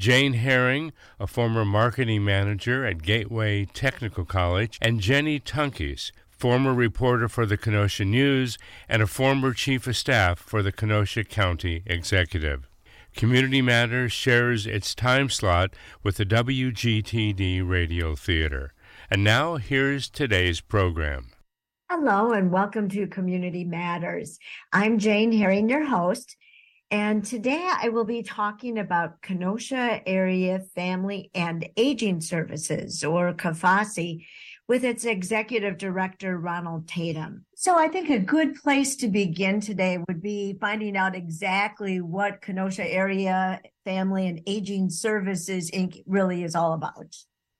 Jane Herring, a former marketing manager at Gateway Technical College, and Jenny Tunkes, former reporter for the Kenosha News and a former chief of staff for the Kenosha County Executive. Community Matters shares its time slot with the WGTD Radio Theater. And now, here's today's program. Hello, and welcome to Community Matters. I'm Jane Herring, your host, and today I will be talking about Kenosha Area Family and Aging Services, or KFASI, with its Executive Director, Ronald Tatum. So I think a good place to begin today would be finding out exactly what Kenosha Area Family and Aging Services, Inc. really is all about.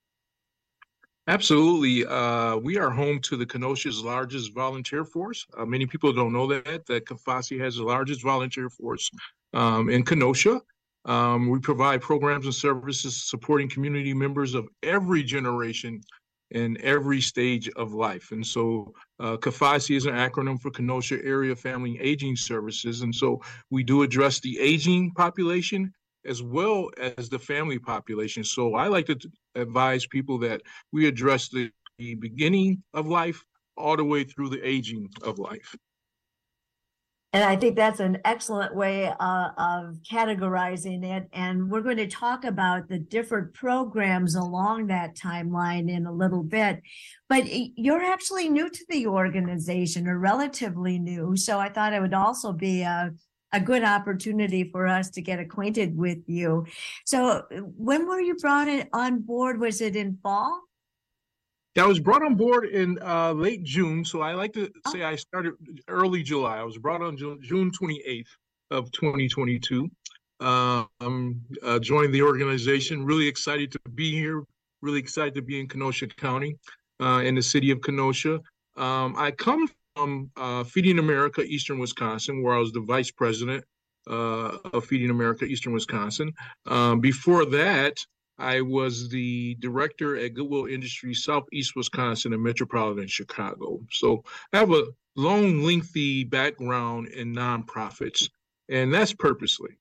Absolutely. We are home to the Kenosha's largest volunteer force. Many people don't know that KFASI has the largest volunteer force in Kenosha. We provide programs and services supporting community members of every generation in every stage of life. And so KFASI is an acronym for Kenosha Area Family and Aging Services. And so we do address the aging population as well as the family population. So I like to advise people that we address the beginning of life all the way through the aging of life. And I think that's an excellent way of categorizing it. And we're going to talk about the different programs along that timeline in a little bit. But you're actually new to the organization, or relatively new. So I thought it would also be a good opportunity for us to get acquainted with you. So when were you brought on board? Was it in fall? Yeah, I was brought on board in late June. So I like to say I started early July. I was brought on June 28th of 2022. Joined the organization. Really excited to be here. Really excited to be in Kenosha County, in the city of Kenosha. I come from Feeding America, Eastern Wisconsin, where I was the vice president of Feeding America, Eastern Wisconsin. Before that, I was the director at Goodwill Industries, Southeast Wisconsin and Metropolitan Chicago. So I have a long, lengthy background in nonprofits, and that's purposely.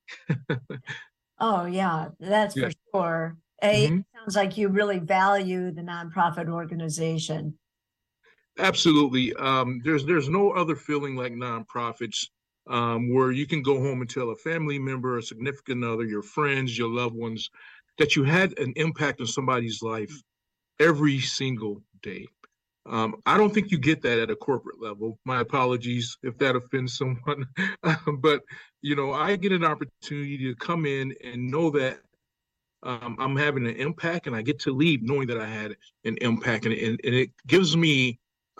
Oh, yeah, that's for sure. It sounds like you really value the nonprofit organization. Absolutely. There's no other feeling like nonprofits, where you can go home and tell a family member, a significant other, your friends, your loved ones, that you had an impact on somebody's life every single day. I don't think you get that at a corporate level. My apologies if that offends someone. But, I get an opportunity to come in and know that I'm having an impact, and I get to leave knowing that I had an impact. And it gives me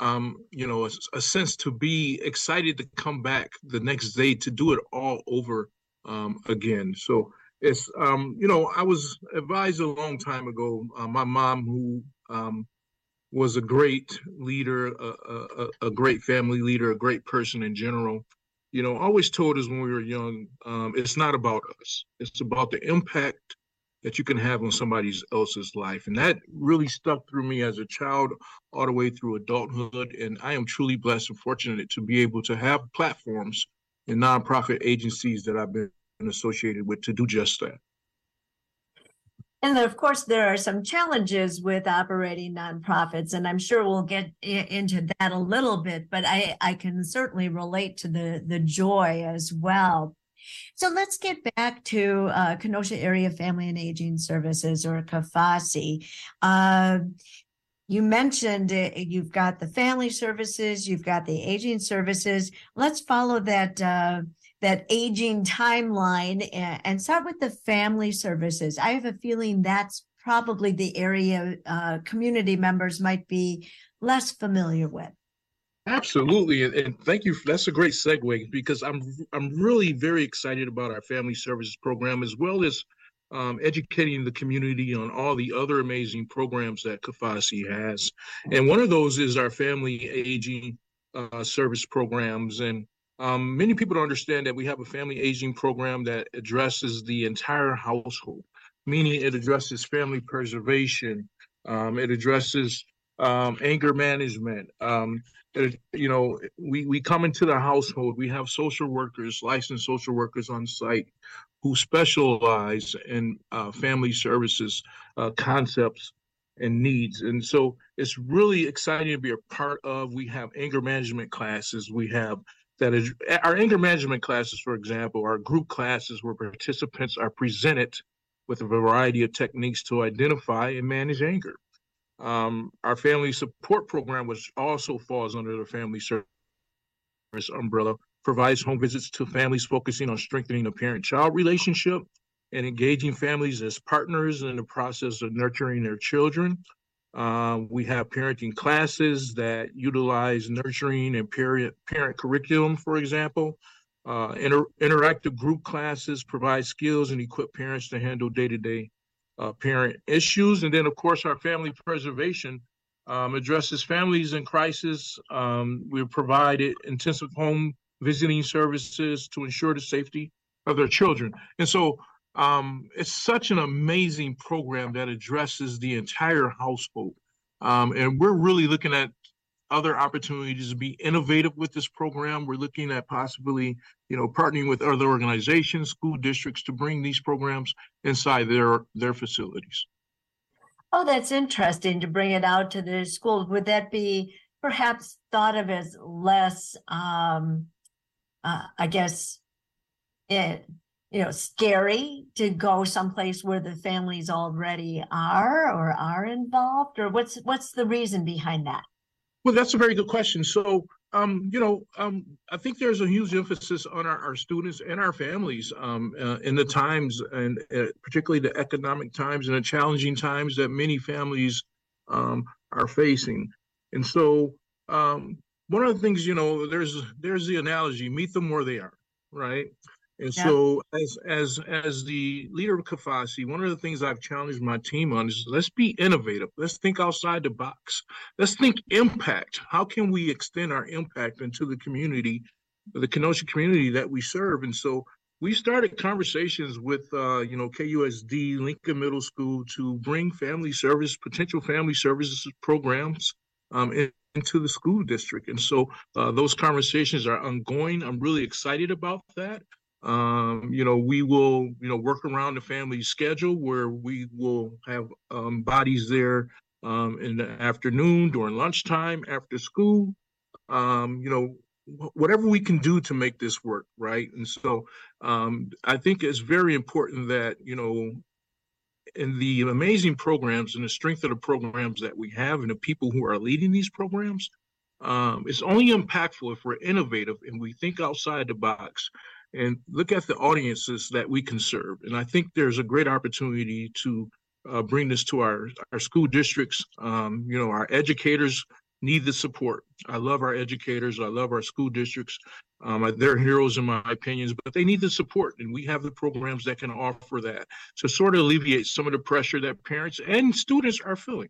a sense to be excited to come back the next day to do it all over again. So it's, I was advised a long time ago, my mom, who was a great leader, a great family leader, a great person in general, always told us when we were young, it's not about us. It's about the impact that you can have on somebody else's life. And that really stuck through me as a child all the way through adulthood. And I am truly blessed and fortunate to be able to have platforms and nonprofit agencies that I've been associated with to do just that. And of course, there are some challenges with operating nonprofits, and I'm sure we'll get into that a little bit, but I can certainly relate to the joy as well. So let's get back to Kenosha Area Family and Aging Services, or KFASI. You mentioned you've got the family services, you've got the aging services. Let's follow that aging timeline and start with the family services. I have a feeling that's probably the area community members might be less familiar with. Absolutely, and thank you. That's a great segue, because I'm really very excited about our family services program, as well as educating the community on all the other amazing programs that KFASI has. And one of those is our family aging service programs. And many people don't understand that we have a family aging program that addresses the entire household, meaning it addresses family preservation. It addresses anger management. We come into the household. We have social workers, licensed social workers on site who specialize in family services concepts and needs. And so it's really exciting to be a part of. We have anger management classes. We have that is our anger management classes, for example, are group classes where participants are presented with a variety of techniques to identify and manage anger. Our family support program, which also falls under the family service umbrella, provides home visits to families focusing on strengthening the parent-child relationship and engaging families as partners in the process of nurturing their children. We have parenting classes that utilize nurturing and parent curriculum, for example. Interactive group classes provide skills and equip parents to handle day-to-day parent issues. And then, of course, our family preservation addresses families in crisis. We provide intensive home visiting services to ensure the safety of their children. And so it's such an amazing program that addresses the entire household. And we're really looking at other opportunities to be innovative with this program. We're looking at possibly, partnering with other organizations, school districts to bring these programs inside their facilities. Oh, that's interesting to bring it out to the schools. Would that be perhaps thought of as less, scary to go someplace where the families already are involved? Or what's the reason behind that? Well, that's a very good question. So, I think there's a huge emphasis on our students and our families in the times, and particularly the economic times and the challenging times that many families are facing. And so, one of the things, there's the analogy: meet them where they are, right? And so, as the leader of CAFASI, one of the things I've challenged my team on is let's be innovative. Let's think outside the box. Let's think impact. How can we extend our impact into the community, the Kenosha community that we serve? And so we started conversations with, KUSD, Lincoln Middle School, to bring potential family services programs into the school district. And so those conversations are ongoing. I'm really excited about that. We will, work around the family schedule where we will have bodies there in the afternoon, during lunchtime, after school, whatever we can do to make this work, right? And so I think it's very important that, in the amazing programs and the strength of the programs that we have and the people who are leading these programs, it's only impactful if we're innovative and we think outside the box and look at the audiences that we can serve. And I think there's a great opportunity to bring this to our school districts. Our educators need the support. I love our educators. I love our school districts. They're heroes in my opinions, but they need the support. And we have the programs that can offer that to sort of alleviate some of the pressure that parents and students are feeling.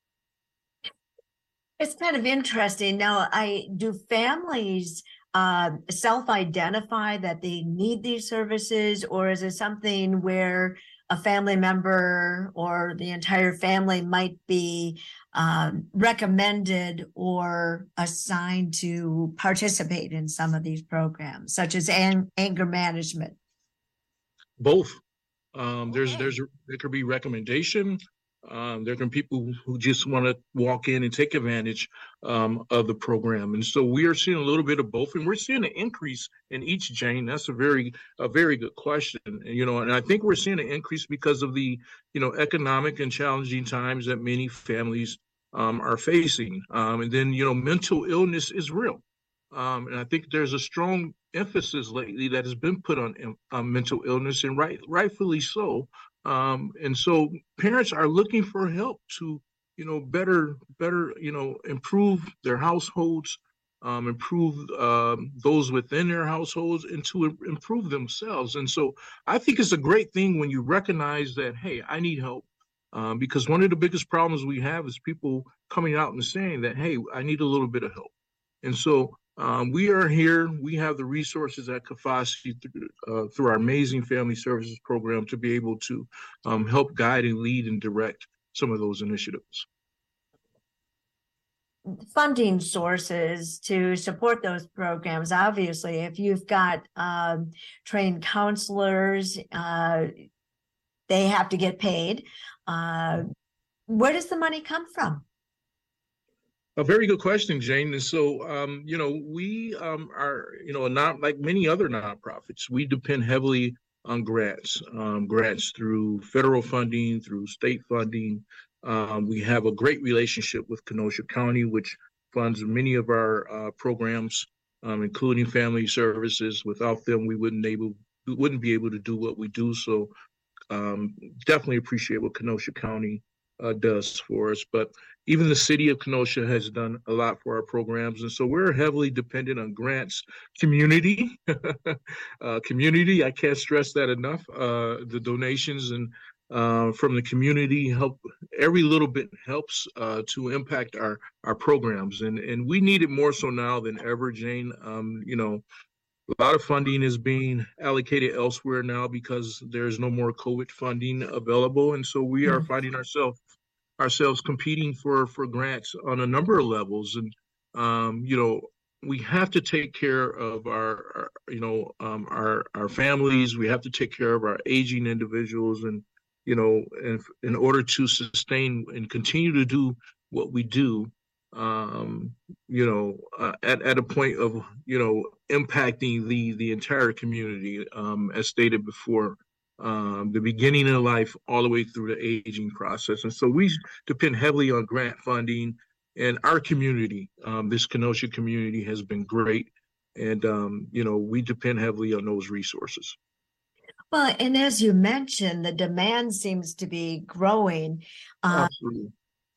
It's kind of interesting. Now, do families self-identify that they need these services, or is it something where a family member or the entire family might be recommended or assigned to participate in some of these programs, such as anger management? Both. There could be recommendation. There can be people who just want to walk in and take advantage of the program. And so we are seeing a little bit of both, and we're seeing an increase in each, Jane. That's a very good question. And I think we're seeing an increase because of the, economic and challenging times that many families are facing. And then, mental illness is real. And I think there's a strong emphasis lately that has been put on mental illness, and rightfully so. And so parents are looking for help to, better, improve their households, improve those within their households, and to improve themselves. And so I think it's a great thing when you recognize that, hey, I need help. Because one of the biggest problems we have is people coming out and saying that, hey, I need a little bit of help. And so we are here. We have the resources at CAFASI through our amazing family services program to be able to help guide and lead and direct some of those initiatives. funding sources to support those programs. Obviously, if you've got trained counselors, they have to get paid. Where does the money come from? A very good question, Jane. And so, we are, not like many other nonprofits. We depend heavily on grants through federal funding, through state funding. We have a great relationship with Kenosha County, which funds many of our programs, including family services. Without them, we wouldn't be able to do what we do. So, definitely appreciate what Kenosha County does for us. But even the city of Kenosha has done a lot for our programs. And so we're heavily dependent on grants, community, community. I can't stress that enough. The donations and from the community help. Every little bit helps to impact our programs. And we need it more so now than ever, Jane. A lot of funding is being allocated elsewhere now because there's no more COVID funding available. And so we are finding ourselves competing for grants on a number of levels. And, we have to take care of our families. We have to take care of our aging individuals. And, in order to sustain and continue to do what we do, at a point of, impacting the entire community, as stated before, the beginning of life all the way through the aging process. And so we depend heavily on grant funding, and our community, this Kenosha community has been great. And, we depend heavily on those resources. Well, and as you mentioned, the demand seems to be growing. Absolutely.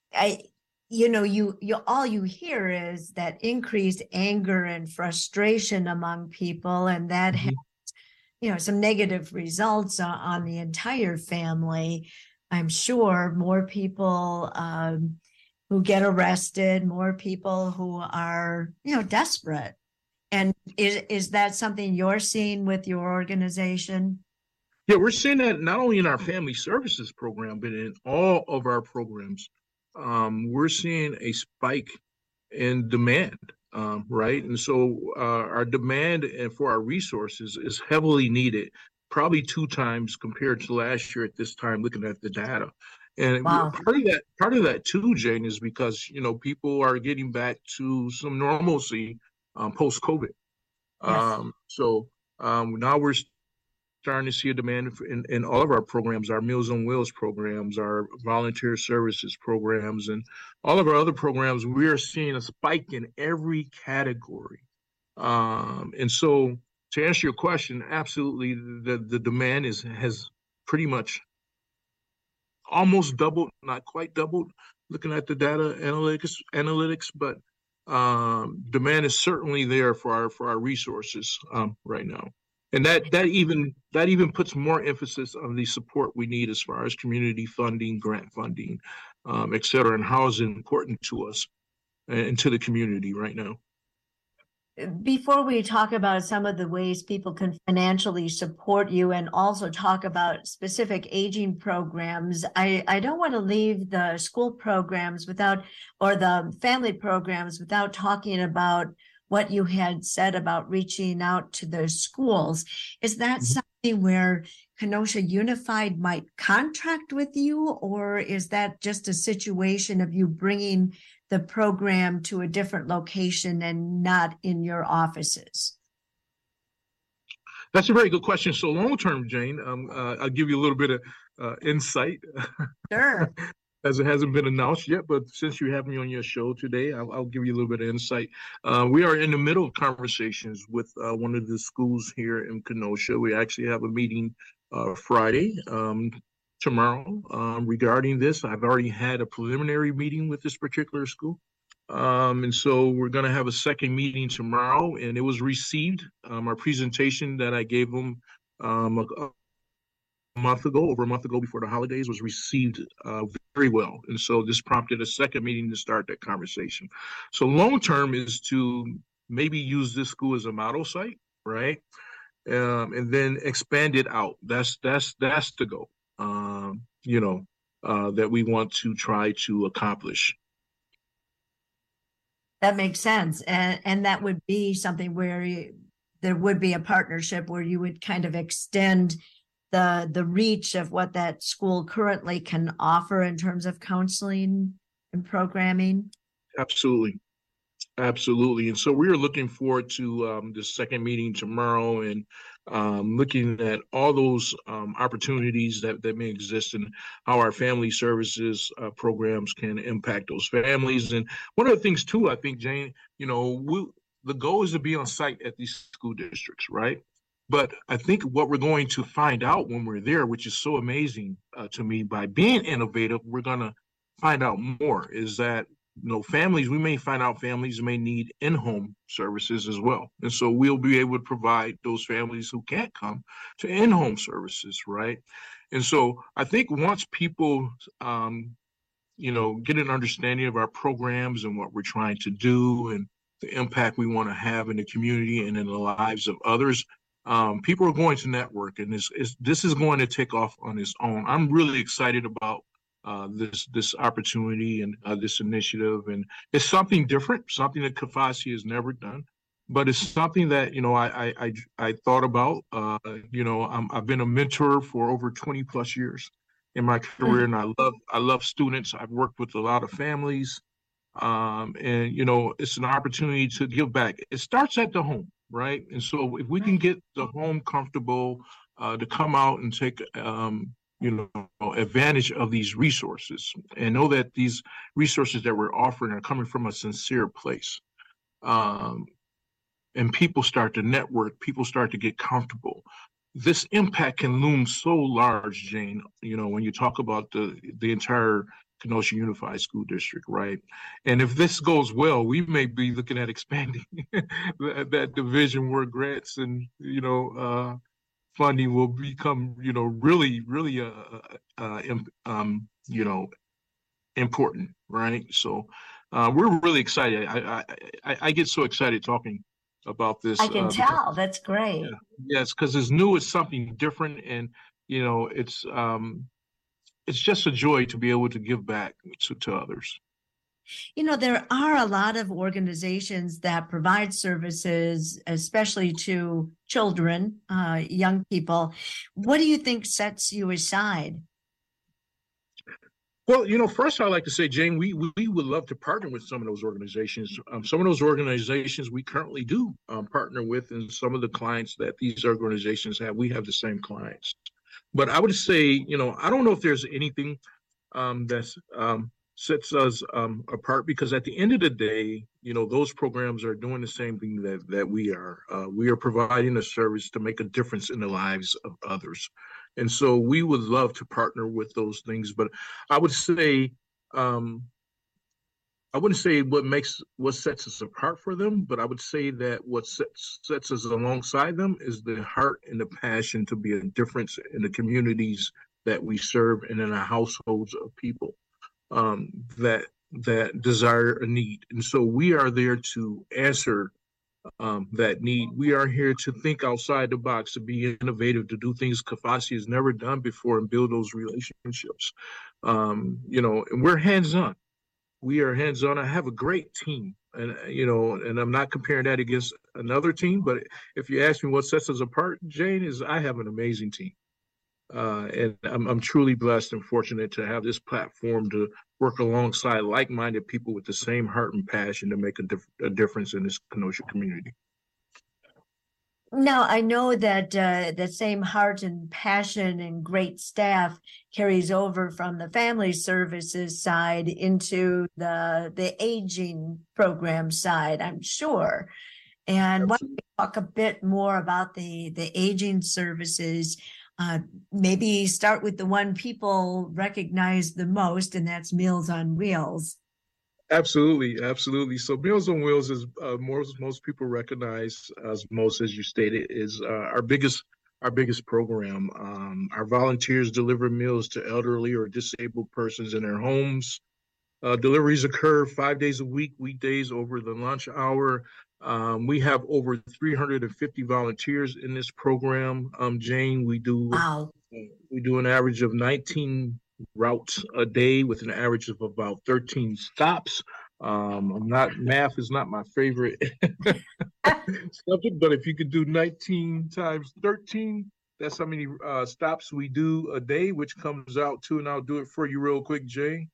All you hear is that increased anger and frustration among people, and that has, some negative results on the entire family. I'm sure more people who get arrested, more people who are, desperate. And is that something you're seeing with your organization? Yeah, we're seeing that not only in our family services program, but in all of our programs. We're seeing a spike in demand, right? And so our demand for our resources is heavily needed, probably 2 times compared to last year at this time, looking at the data. And wow. part of that too, Jane, is because, people are getting back to some normalcy post-COVID. Yes. Now we're starting to see a demand in all of our programs, our Meals on Wheels programs, our volunteer services programs, and all of our other programs. We are seeing a spike in every category. And so to answer your question, absolutely, the demand has pretty much almost doubled, not quite doubled, looking at the data analytics, but demand is certainly there for our resources right now. And that even puts more emphasis on the support we need as far as community funding, grant funding, et cetera, and how is it important to us and to the community right now. Before we talk about some of the ways people can financially support you and also talk about specific aging programs, I don't want to leave the school programs or the family programs without talking about what you had said about reaching out to the schools. Is that something where Kenosha Unified might contract with you, or is that just a situation of you bringing the program to a different location and not in your offices? That's a very good question. So long-term, Jane, I'll give you a little bit of insight. Sure. As it hasn't been announced yet, but since you have me on your show today, I'll give you a little bit of insight. We are in the middle of conversations with one of the schools here in Kenosha. We actually have a meeting Friday, tomorrow, regarding this. I've already had a preliminary meeting with this particular school. And so we're going to have a second meeting tomorrow, and it was received. Our presentation that I gave them over a month ago before the holidays was received very well. And so this prompted a second meeting to start that conversation. So long term is to maybe use this school as a model site, right? And then expand it out. That's the goal, that we want to try to accomplish. That makes sense. And that would be something where there would be a partnership where you would kind of extend the reach of what that school currently can offer in terms of counseling and programming. Absolutely. Absolutely. And so we are looking forward to the second meeting tomorrow and looking at all those opportunities that may exist and how our family services programs can impact those families. And one of the things, too, I think, Jane, the goal is to be on site at these school districts, right? But I think what we're going to find out when we're there, which is so amazing to me, by being innovative, we're going to find out more is that families, we may find out families may need in-home services as well. And so we'll be able to provide those families who can't come to in-home services, right? And so I think once people, get an understanding of our programs and what we're trying to do and the impact we want to have in the community and in the lives of others, people are going to network, and this is going to take off on its own. I'm really excited about this opportunity and this initiative, and it's something different, something that CAFASI has never done, but it's something that I thought about. I've been a mentor for over 20 plus years in my career, and I love students. I've worked with a lot of families, and it's an opportunity to give back. It starts at the home, right? And so if we can get the home comfortable to come out and take advantage of these resources and know that these resources that we're offering are coming from a sincere place. And people start to network, people start to get comfortable. This impact can loom so large, Jane, when you talk about the entire Kenosha Unified School District, right? And if this goes well, we may be looking at expanding that division where grants and, funding will become, really, really, important, right? So we're really excited. I get so excited talking about this. I can tell. That's great. Yeah. Yes, because it's new. It's something different, and it's just a joy to be able to give back to others. There are a lot of organizations that provide services, especially to children, young people. What do you think sets you aside? Well, first I'd like to say, Jane, we would love to partner with some of those organizations. Some of those organizations we currently do partner with, and some of the clients that these organizations have, we have the same clients. But I would say, I don't know if there's anything that's sets us apart, because at the end of the day, those programs are doing the same thing that we are. We are providing a service to make a difference in the lives of others. And so we would love to partner with those things. But I would say, I wouldn't say what sets us apart for them, but I would say that what sets us alongside them is the heart and the passion to be a difference in the communities that we serve and in the households of people that desire a need. And so we are there to answer that need. We are here to think outside the box, to be innovative, to do things CAFASI has never done before and build those relationships. And we're hands-on. We are hands-on. I have a great team, and and I'm not comparing that against another team, but if you ask me what sets us apart, Jane, is I have an amazing team. And I'm truly blessed and fortunate to have this platform to work alongside like-minded people with the same heart and passion to make a difference in this Kenosha community. Now, I know that the same heart and passion and great staff carries over from the family services side into the aging program side, I'm sure. And why don't we talk a bit more about the aging services? Maybe start with the one people recognize the most, and that's Meals on Wheels. Absolutely, absolutely. So Meals on Wheels is most people recognize as you stated, is our biggest program. Our volunteers deliver meals to elderly or disabled persons in their homes. Deliveries occur 5 days a week, weekdays over the lunch hour. We have over 350 volunteers in this program. Jane, we do an average of 19 routes a day with an average of about 13 stops. Math is not my favorite subject, but if you could do 19 times 13, that's how many stops we do a day, which comes out to, and I'll do it for you real quick, Jay.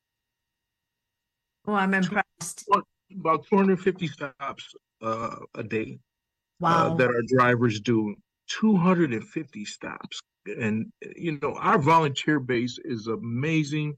Oh, I'm impressed. About 250 stops a day. Wow. That our drivers do. 250 stops. And, our volunteer base is amazing.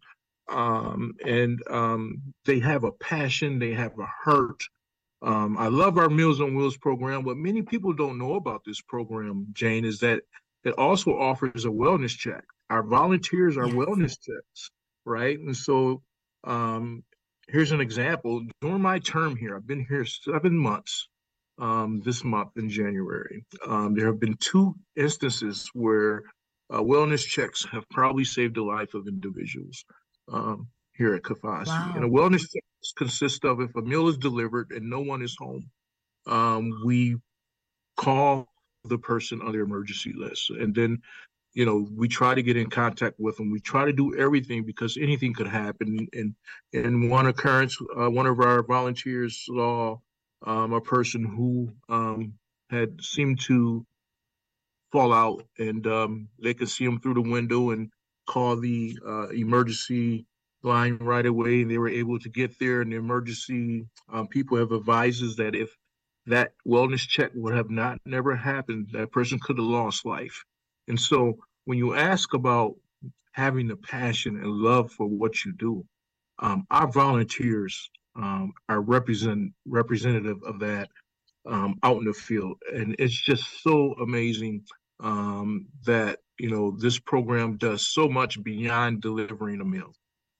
They have a passion, they have a heart. I love our Meals on Wheels program. What many people don't know about this program, Jane, is that it also offers a wellness check. Our volunteers are wellness checks, right? And so here's an example. During my term here, I've been here 7 months. This month in January, there have been 2 instances where wellness checks have probably saved the life of individuals here at Kafasi. Wow. And a wellness check consists of, if a meal is delivered and no one is home, we call the on their emergency list, and then we try to get in contact with them. We try to do everything because anything could happen. And in one occurrence, one of our volunteers saw a person who had seemed to fall out, and they could see him through the window and call the emergency line right away, and they were able to get there. And the emergency people have advised us that if that wellness check would have never happened, that person could have lost life. And so when you ask about having the passion and love for what you do, our volunteers are representative of that out in the field. And it's just so amazing that, this program does so much beyond delivering a meal.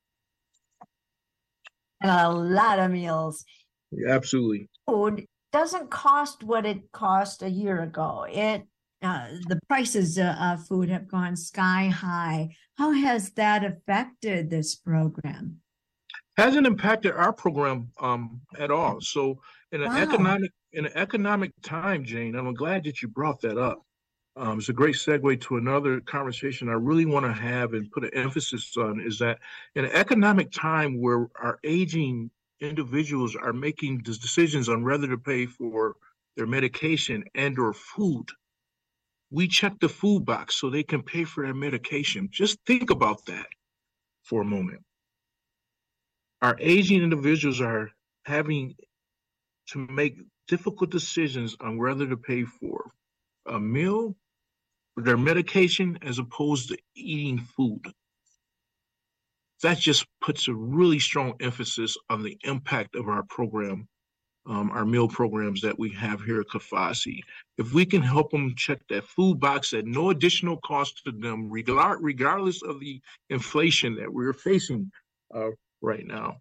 And a lot of meals. Yeah, absolutely. Food doesn't cost what it cost a year ago. The prices of food have gone sky high. How has that affected this program? Hasn't impacted our program at all. So in an economic time, Jane, I'm glad that you brought that up. It's a great segue to another conversation I really want to have and put an emphasis on, is that in an economic time where our aging individuals are making decisions on whether to pay for their medication and or food, we check the food box so they can pay for their medication. Just think about that for a moment. Our aging individuals are having to make difficult decisions on whether to pay for a meal, for their medication, as opposed to eating food. That just puts a really strong emphasis on the impact of our program, our meal programs that we have here at Kafasi. If we can help them check that food box at no additional cost to them, regardless of the inflation that we're facing right now,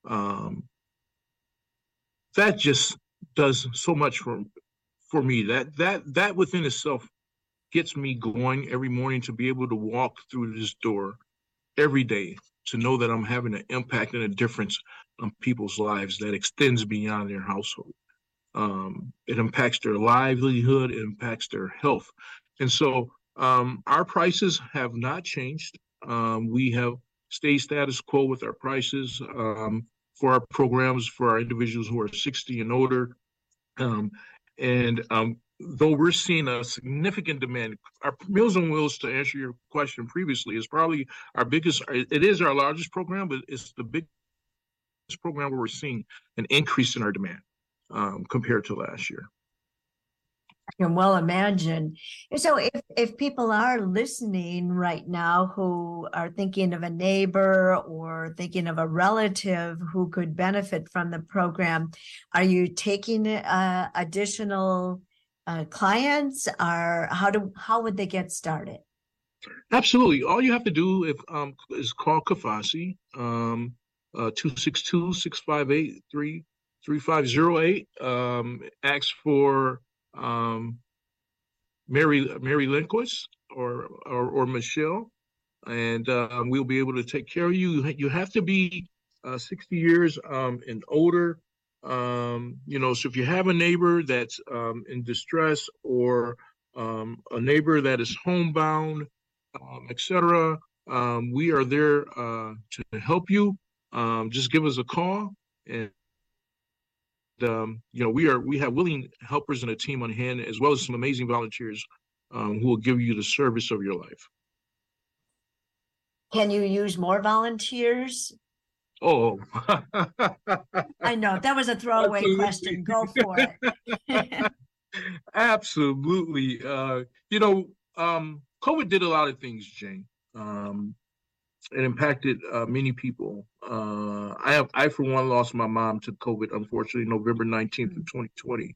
that just does so much for me. That within itself gets me going every morning, to be able to walk through this door every day, to know that I'm having an impact and a difference on people's lives that extends beyond their household. It impacts their livelihood, it impacts their health. And so our prices have not changed. We have stayed status quo with our prices for our programs for our individuals who are 60 and older. Though we're seeing a significant demand, our Meals on Wheels, to answer your question previously, is probably our biggest. It is our largest program, but it's the biggest program where we're seeing an increase in our demand compared to last year. I can well imagine. So if people are listening right now who are thinking of a neighbor or thinking of a relative who could benefit from the program, are you taking additional clients, or how would they get started? Absolutely. All you have to do is call Kafasi, 262-658-3508. Ask for Mary Lindquist or Michelle, and we'll be able to take care of you. You have to be 60 years and older. So if you have a neighbor that's in distress, or a neighbor that is homebound, etc., we are there to help you. Just give us a call, And we have willing helpers and a team on hand, as well as some amazing volunteers who will give you the service of your life. Can you use more volunteers? Oh, I know that was a throwaway absolutely. Question. Go for it. Absolutely. COVID did a lot of things, Jane. It impacted many people. I for one lost my mom to COVID, unfortunately, November 19th of 2020.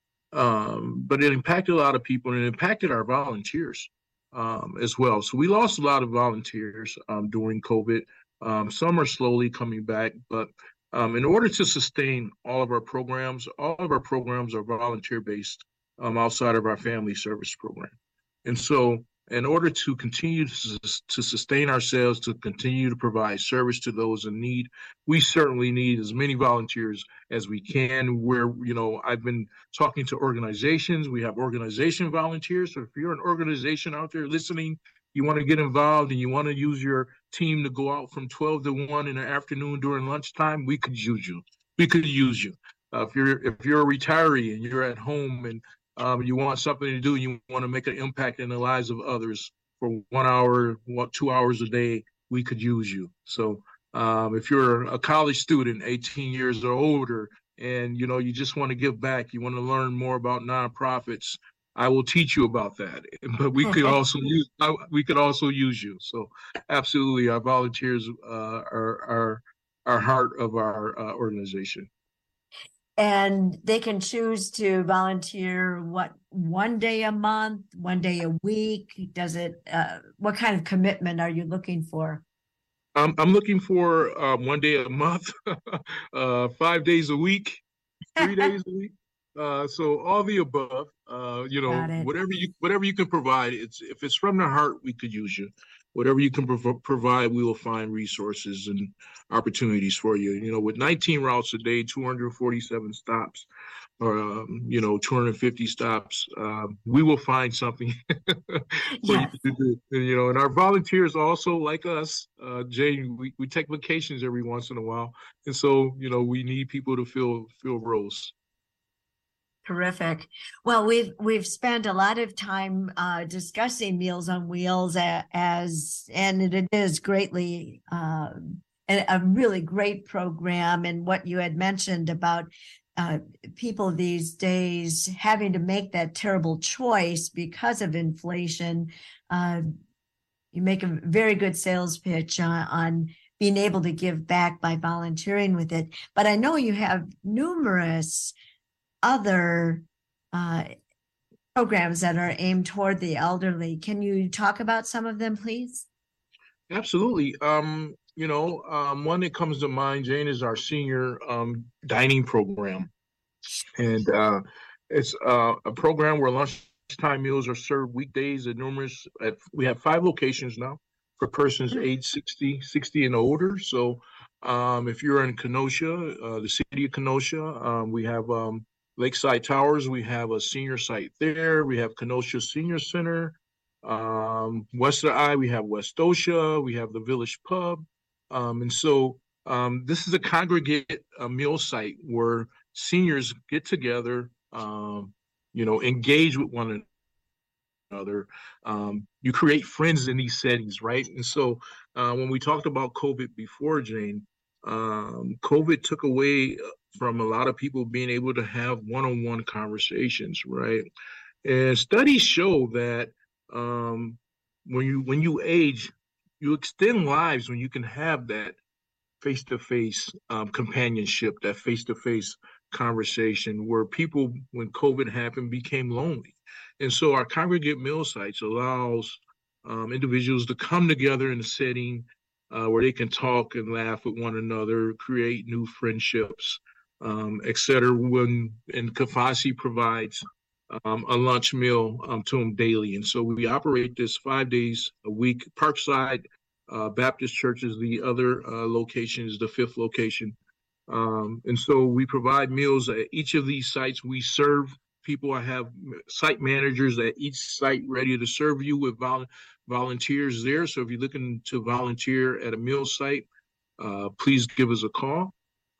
But it impacted a lot of people, and it impacted our volunteers as well. So we lost a lot of volunteers during COVID. Some are slowly coming back, but in order to sustain all of our programs are volunteer-based outside of our family service program. And so in order to continue to sustain ourselves, to continue to provide service to those in need, we certainly need as many volunteers as we can. I've been talking to organizations. We have organization volunteers. So if you're an organization out there listening, you want to get involved and you want to use your team to go out from 12 to 1 in the afternoon during lunchtime, we could use you. We could use you. If you're a retiree and you're at home and you want something to do, you want to make an impact in the lives of others for 1 hour, 2 hours a day, we could use you. So if you're a college student, 18 years or older, and you just want to give back, you want to learn more about nonprofits, I will teach you about that. But we could also use you. So absolutely, our volunteers are heart of our organization. And they can choose to volunteer one day a month, one day a week? Does it, what kind of commitment are you looking for? I'm looking for 1 day a month, 5 days a week, 3 days a week. So all the above, whatever you can provide. If it's from the heart, we could use you. Whatever you can provide, we will find resources and opportunities for you. With 19 routes a day, 247 stops, or 250 stops, we will find something for you to do. And our volunteers also, like us, Jane, we take vacations every once in a while, and so we need people to fill roles. Terrific. Well, we've spent a lot of time discussing Meals on Wheels and it is greatly a really great program. And what you had mentioned about people these days having to make that terrible choice because of inflation, you make a very good sales pitch on being able to give back by volunteering with it. But I know you have numerous other programs that are aimed toward the elderly. Can you talk about some of them, please? Absolutely. One that comes to mind, Jane, is our senior dining program. And it's a program where lunchtime meals are served weekdays at we have 5 locations now for persons age 60 and older. So if you're in Kenosha, the city of Kenosha, we have Lakeside Towers, we have a senior site there. We have Kenosha Senior Center. West of I, we have Westosha. We have the Village Pub. And so this is a congregate meal site where seniors get together, engage with one another. You create friends in these settings, right? And so when we talked about COVID before, Jane, COVID took away from a lot of people being able to have one-on-one conversations, right? And studies show that when you age, you extend lives when you can have that face-to-face companionship, that face-to-face conversation where people, when COVID happened, became lonely. And so our congregate meal sites allows individuals to come together in a setting where they can talk and laugh with one another, create new friendships, et cetera. And Kafasi provides a lunch meal to them daily. And so we operate this 5 days a week. Parkside Baptist Church is the other location, is the 5th location. And so we provide meals at each of these sites. We serve people. I have site managers at each site ready to serve you with volunteers there. So if you're looking to volunteer at a meal site, please give us a call.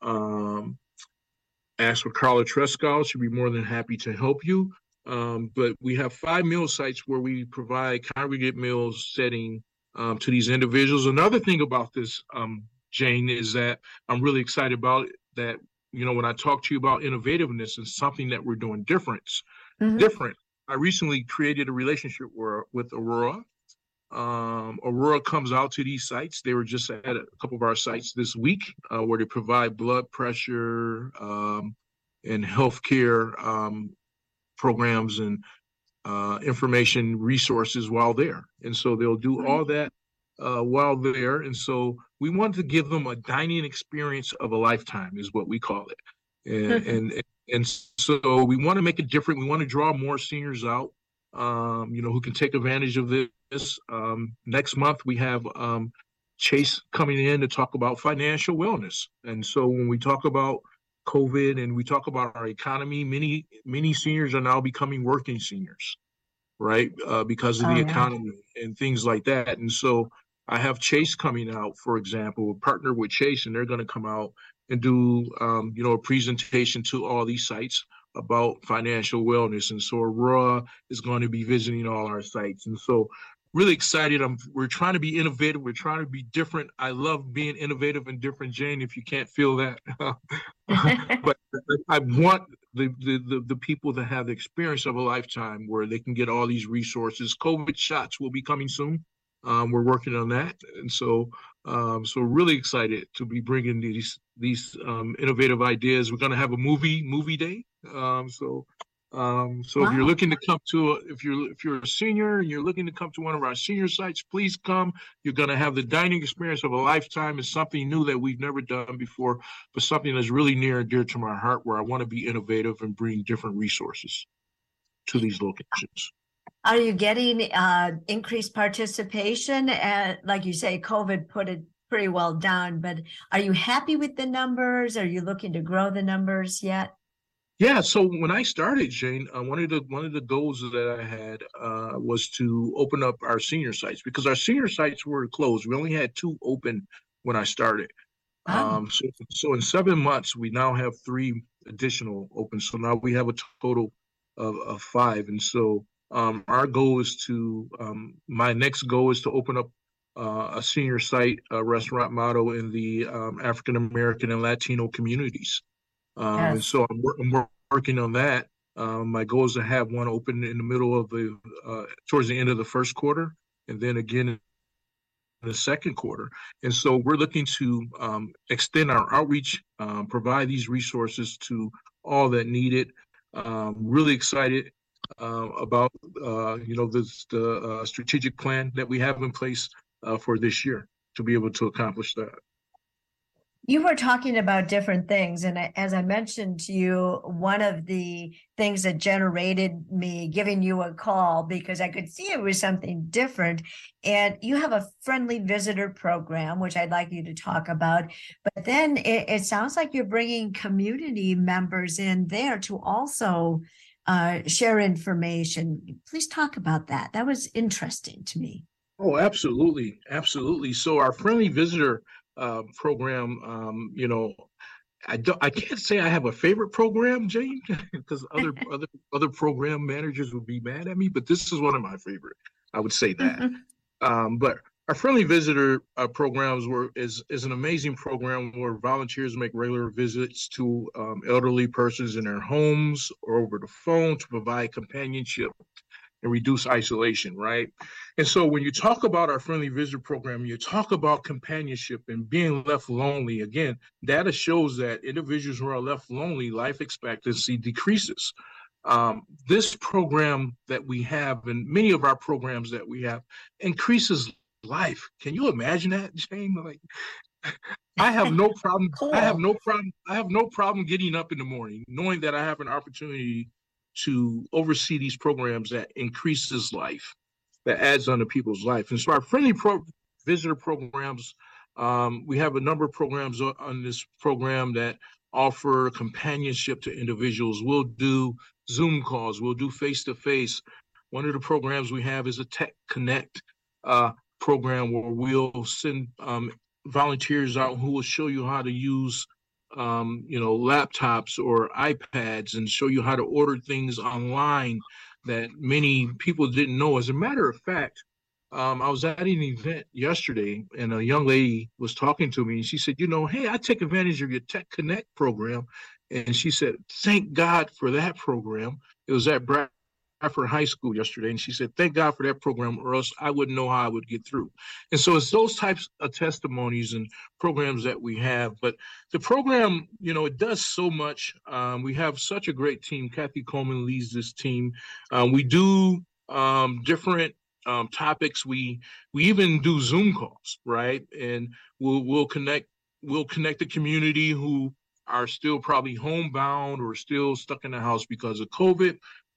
ask for Carla Trescal. She'll be more than happy to help you. But we have 5 meal sites where we provide congregate meals setting to these individuals. Another thing about this, Jane, is that I'm really excited about that. When I talk to you about innovativeness and something that we're doing different, I recently created a relationship with Aurora. Aurora comes out to these sites. They were just at a couple of our sites this week where they provide blood pressure and healthcare programs and information resources while there. And so they'll do all that while there. And so we want to give them a dining experience of a lifetime is what we call it. And so we want to make it different. We want to draw more seniors out, who can take advantage of this. Next month, we have Chase coming in to talk about financial wellness. And so when we talk about COVID and we talk about our economy, many seniors are now becoming working seniors, right? Because of the economy and things like that. And so I have Chase coming out, for example, partner with Chase, and they're going to come out and do, a presentation to all these sites about financial wellness. And so Aurora is going to be visiting all our sites. And so really excited. We're trying to be innovative. We're trying to be different. I love being innovative and different, Jane, if you can't feel that. But I want the people to have the experience of a lifetime where they can get all these resources. COVID shots will be coming soon. We're working on that. And so really excited to be bringing these innovative ideas. We're going to have a movie day. If you're looking to come to if you're a senior and you're looking to come to one of our senior sites, please come. You're going to have the dining experience of a lifetime. It's something new that we've never done before, but something that's really near and dear to my heart, where I want to be innovative and bring different resources to these locations. Are you getting increased participation? Like you say, COVID put it pretty well down, but are you happy with the numbers? Are you looking to grow the numbers yet? Yeah, so when I started, Jane, one of the goals that I had was to open up our senior sites, because our senior sites were closed. We only had 2 open when I started. So in 7 months, we now have 3 additional open. So now we have a total of 5. And so our goal is my next goal is to open up a senior site, a restaurant model in the African American and Latino communities. And so I'm working on that. My goal is to have one open in the middle of towards the end of the first quarter, and then again in the second quarter. And so we're looking to extend our outreach, provide these resources to all that need it. Really excited about the strategic plan that we have in place for this year to be able to accomplish that. You were talking about different things, and as I mentioned to you, one of the things that generated me giving you a call, because I could see it was something different, and you have a friendly visitor program, which I'd like you to talk about, but then it sounds like you're bringing community members in there to also share information. Please talk about that. That was interesting to me. Oh, absolutely. Absolutely. So our friendly visitor program, I can't say I have a favorite program, Jane, because other program managers would be mad at me, but this is one of my favorite. I would say that. But our friendly visitor programs is an amazing program where volunteers make regular visits to elderly persons in their homes or over the phone to provide companionship and reduce isolation, right? And so when you talk about our friendly visitor program, you talk about companionship and being left lonely. Again, data shows that individuals who are left lonely, life expectancy decreases. This program that we have, and many of our programs that we have, increases life. Can you imagine that, Jane? Like, I have no problem. Cool. I have no problem getting up in the morning, knowing that I have an opportunity to oversee these programs that increases life, that adds on to people's life. And so our friendly visitor programs, we have a number of programs on this program that offer companionship to individuals. We'll do Zoom calls, we'll do face-to-face. One of the programs we have is a Tech Connect program where we'll send volunteers out who will show you how to use laptops or iPads and show you how to order things online that many people didn't know. As a matter of fact, I was at an event yesterday and a young lady was talking to me and she said, hey, I take advantage of your Tech Connect program. And she said, thank God for that program. It was at Bradford High School yesterday. And she said, thank God for that program, or else I wouldn't know how I would get through. And so it's those types of testimonies and programs that we have. But the program, it does so much. We have such a great team. Kathy Coleman leads this team. We do different topics. We even do Zoom calls, right? And we'll connect the community who are still probably homebound or still stuck in the house because of COVID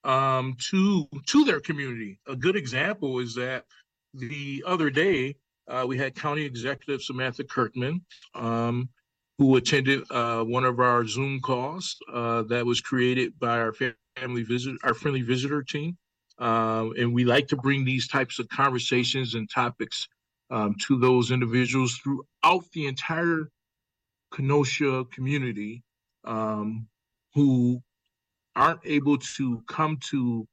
to their community. A good example is that the other day we had County Executive Samantha Kirkman who attended one of our Zoom calls that was created by our friendly visitor team. And we like to bring these types of conversations and topics to those individuals throughout the entire Kenosha community who aren't able to come to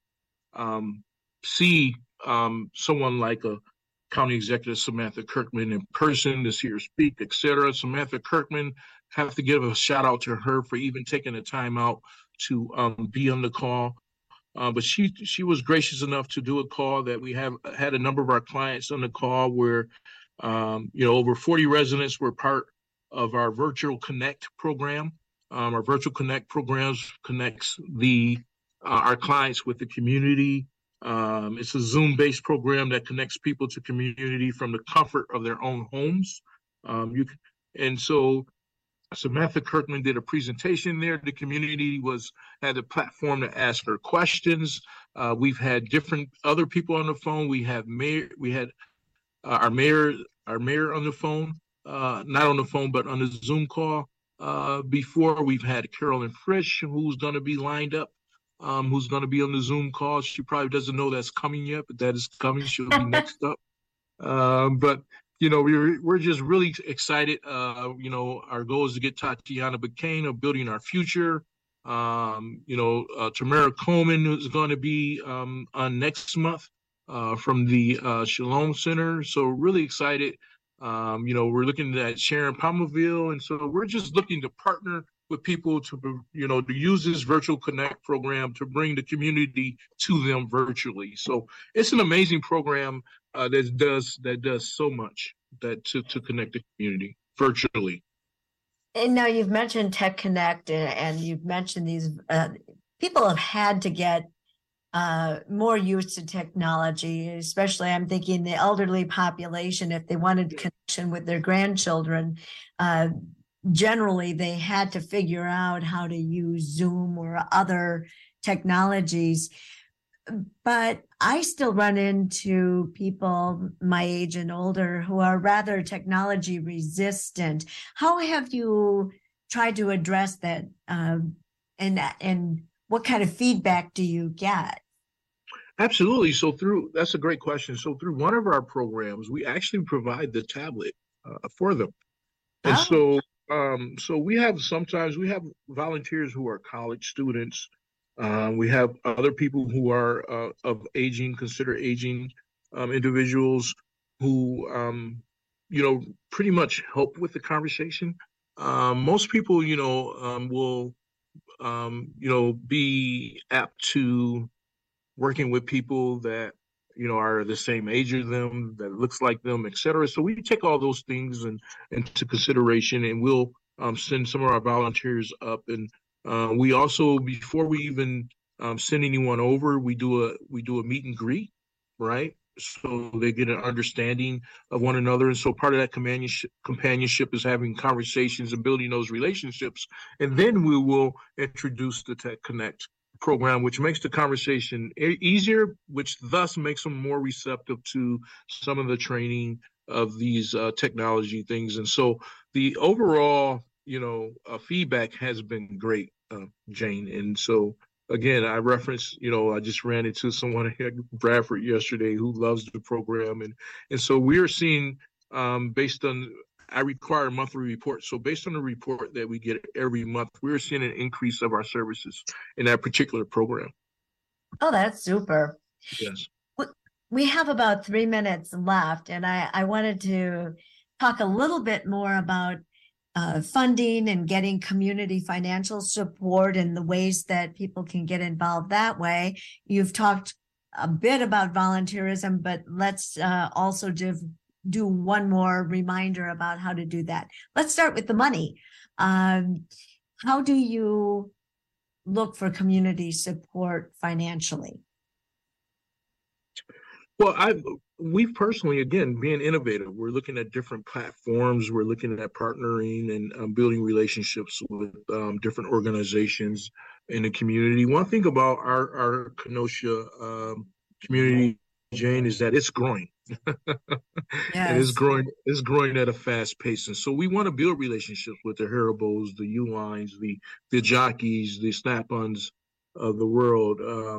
see someone like a County Executive Samantha Kirkman in person to see her speak, etc. Samantha Kirkman, have to give a shout out to her for even taking the time out to be on the call. But she was gracious enough to do a call that we have had a number of our clients on the call where, over 40 residents were part of our Virtual Connect program. Our Virtual Connect programs connects our clients with the community. It's a Zoom-based program that connects people to community from the comfort of their own homes. And so Samantha Kirkman did a presentation there. The community had a platform to ask her questions. We've had different other people on the phone. We had our mayor on the phone, not on the phone, but on the Zoom call. Before we've had Carolyn Frisch, who's going to be lined up, who's going to be on the Zoom call. She probably doesn't know that's coming yet, but that is coming. She'll be next up. But we're just really excited. Our goal is to get Tatiana McCain of Building Our Future. Tamara Coleman is going to be on next month from the Shalom Center. So really excited. We're looking at Sharon Palmerville. And so we're just looking to partner with people to use this Virtual Connect program to bring the community to them virtually. So it's an amazing program that does so much to connect the community virtually. And now you've mentioned Tech Connect and you've mentioned these people have had to get more used to technology, especially I'm thinking the elderly population, if they wanted connection with their grandchildren, generally they had to figure out how to use Zoom or other technologies. But I still run into people my age and older who are rather technology resistant. How have you tried to address that? And what kind of feedback do you get? Absolutely. That's a great question. So through one of our programs, we actually provide the tablet for them. And so we have volunteers who are college students. We have other people who are considered aging individuals who, pretty much help with the conversation. Most people, will, be apt to working with people that, are the same age as them, that looks like them, et cetera. So we take all those things into consideration, and we'll send some of our volunteers up. And we also, before we even send anyone over, we do a meet and greet, right? So they get an understanding of one another. And so part of that companionship is having conversations and building those relationships. And then we will introduce the Tech Connect program, which makes the conversation easier, which thus makes them more receptive to some of the training of these technology things. And so the overall, feedback has been great, Jane. And so again, I referenced, I just ran into someone at Bradford yesterday who loves the program. And so we are seeing, based on I require a monthly report. So based on the report that we get every month, we're seeing an increase of our services in that particular program. Oh, that's super. Yes. We have about 3 minutes left, and I wanted to talk a little bit more about funding and getting community financial support and the ways that people can get involved that way. You've talked a bit about volunteerism, but let's also do one more reminder about how to do that. Let's start with the money. How do you look for community support financially? Well, we've personally, again, being innovative, we're looking at different platforms. We're looking at partnering and building relationships with different organizations in the community. One thing about our Kenosha community, Jane, is that it's growing. And it's growing at a fast pace. And so we want to build relationships with the Haribos, the Uwines, the Jockeys, the Snap-ons of the world.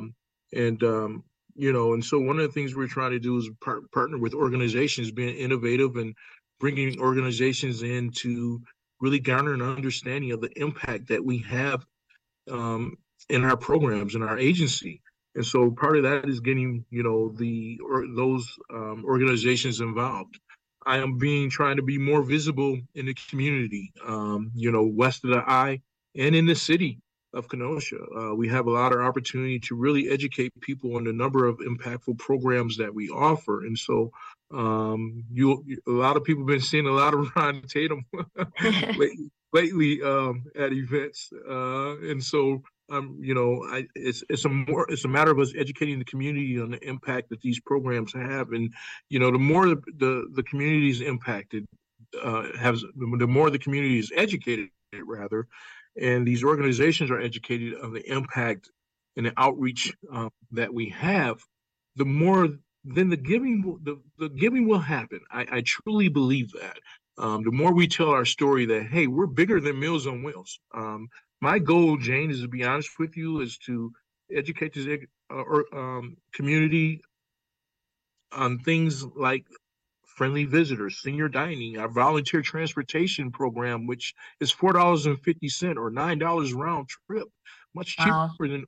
And so one of the things we're trying to do is partner with organizations, being innovative and bringing organizations in to really garner an understanding of the impact that we have in our programs, in our agency. And so part of that is getting, those organizations involved. I am trying to be more visible in the community, west of the I and in the city of Kenosha. We have a lot of opportunity to really educate people on the number of impactful programs that we offer. And so a lot of people have been seeing a lot of Ron Tatum lately at events. And so it's a matter of us educating the community on the impact that these programs have. And the more the community is impacted, the more the community is educated, rather, and these organizations are educated on the impact and the outreach that we have, the more then the giving will happen. I truly believe that. The more we tell our story that, hey, we're bigger than Meals on Wheels. My goal, Jane, is to be honest with you, is to educate this community on things like friendly visitors, senior dining, our volunteer transportation program, which is $4.50 or $9 round trip, much cheaper than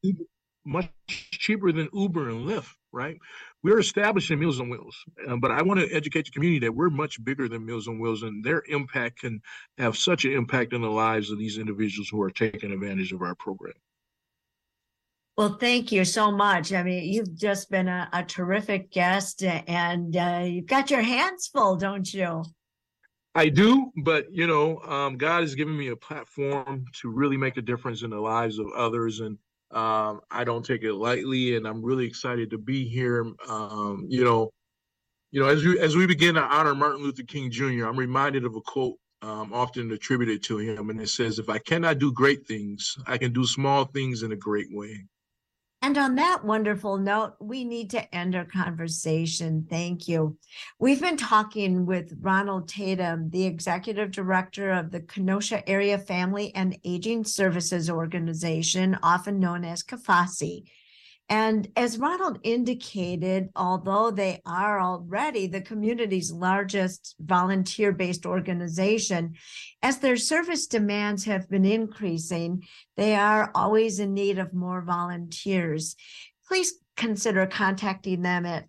Uber and Lyft, right? We're establishing Meals on Wheels, but I want to educate the community that we're much bigger than Meals on Wheels, and their impact can have such an impact on the lives of these individuals who are taking advantage of our program. Well, thank you so much. I mean, you've just been a terrific guest, and you've got your hands full, don't you? I do, but, God has given me a platform to really make a difference in the lives of others, and I don't take it lightly, and I'm really excited to be here. As we begin to honor Martin Luther King Jr., I'm reminded of a quote often attributed to him, and it says, "If I cannot do great things, I can do small things in a great way." And on that wonderful note, we need to end our conversation. Thank you. We've been talking with Ronald Tatum, the Executive Director of the Kenosha Area Family and Aging Services Organization, often known as KFASI. And as Ronald indicated, although they are already the community's largest volunteer-based organization, as their service demands have been increasing, they are always in need of more volunteers. Please consider contacting them at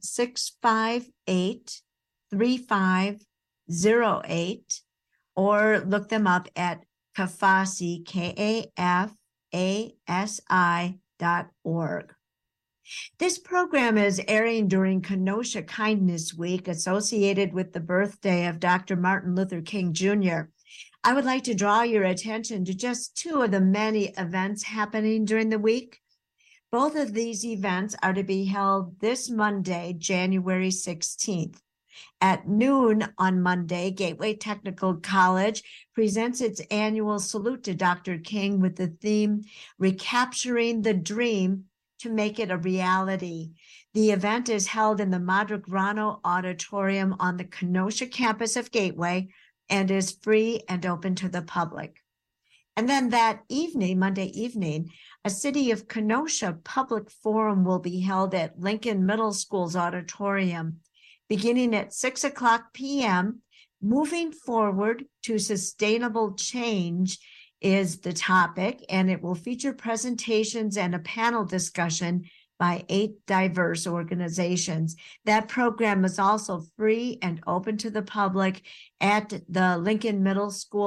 658-3508 or look them up at KFASI, KAFASI.org. This program is airing during Kenosha Kindness Week, associated with the birthday of Dr. Martin Luther King Jr. I would like to draw your attention to just two of the many events happening during the week. Both of these events are to be held this Monday, January 16th. At noon on Monday, Gateway Technical College presents its annual salute to Dr. King with the theme, Recapturing the Dream to Make It a Reality. The event is held in the Madragrano Auditorium on the Kenosha campus of Gateway and is free and open to the public. And then that evening, Monday evening, a City of Kenosha public forum will be held at Lincoln Middle School's auditorium. Beginning at 6:00 p.m., Moving Forward to Sustainable Change is the topic, and it will feature presentations and a panel discussion by 8 diverse organizations. That program is also free and open to the public at the Lincoln Middle School